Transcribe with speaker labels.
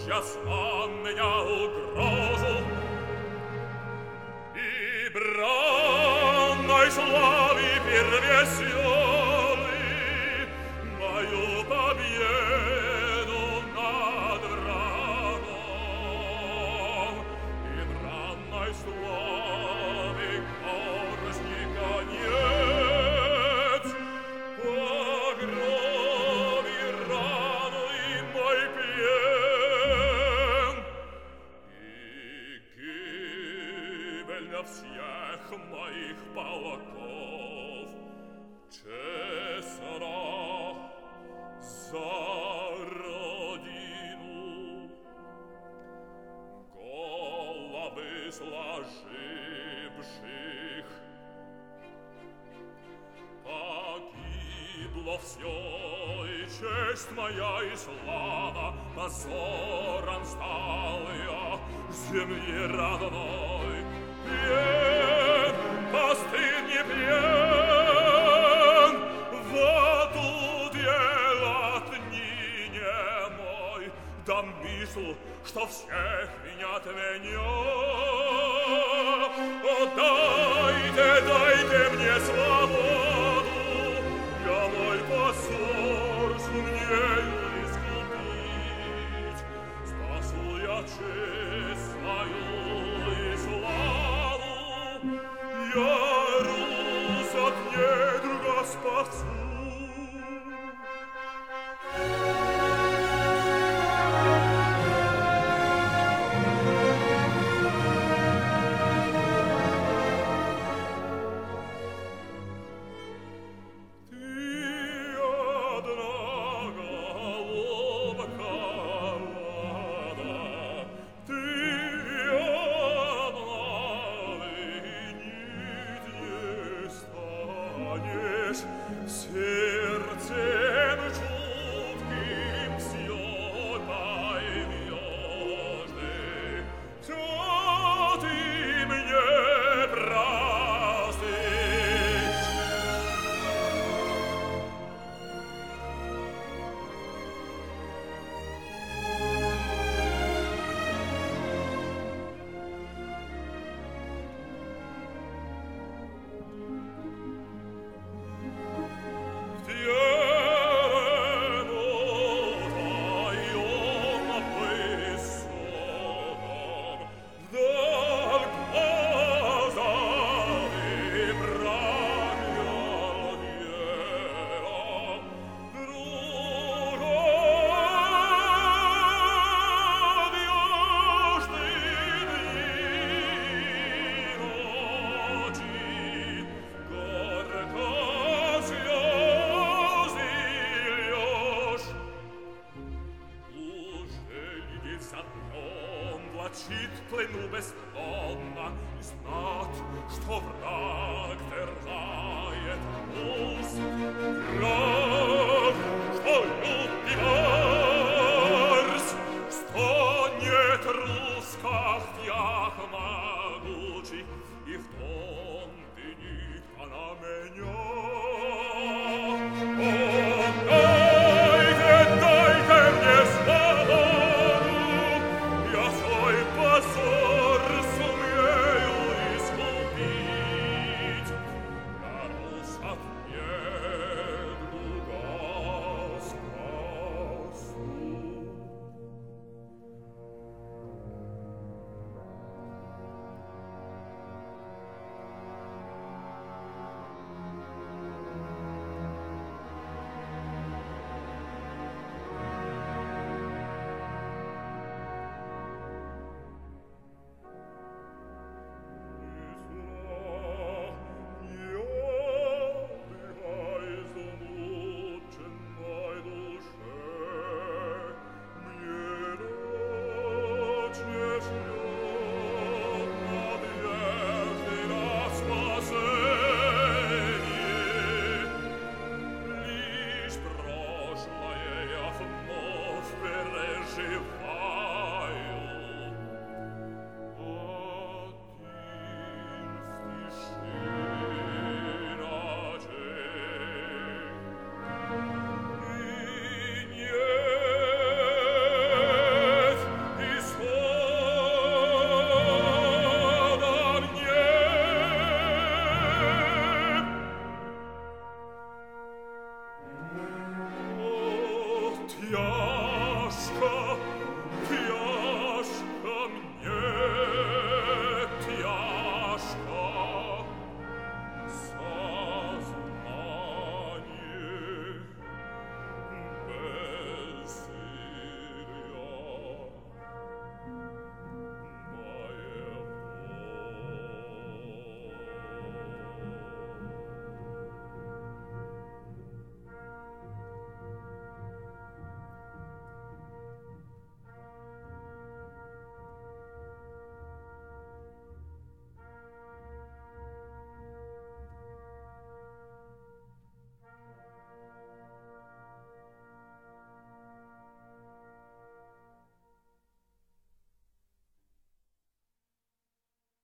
Speaker 1: сейчас он меня угрозу и бранной славы первесёлый мою победу над врагом и бранной славы корзни конец по громе рану и мой плен и гибель на всех моих полков честно за родину головы сложивших погибло все, и честь моя и слава позором стал я земли родной. Плен, постыдный плен, вот удел отныне мой, да мысл, что всех меня отменет. О, дайте мне свободу, я мой позор сумею искупить. Спасу я честную и славу, я Русь от недруга спасу. Сердцем чутким всё поймёшь, всё ты мне простишь. Влачит плену бесплодно и знать, что враг терзает уст. Враг, что лют и мерз, стонет трус когтях могучих, и в том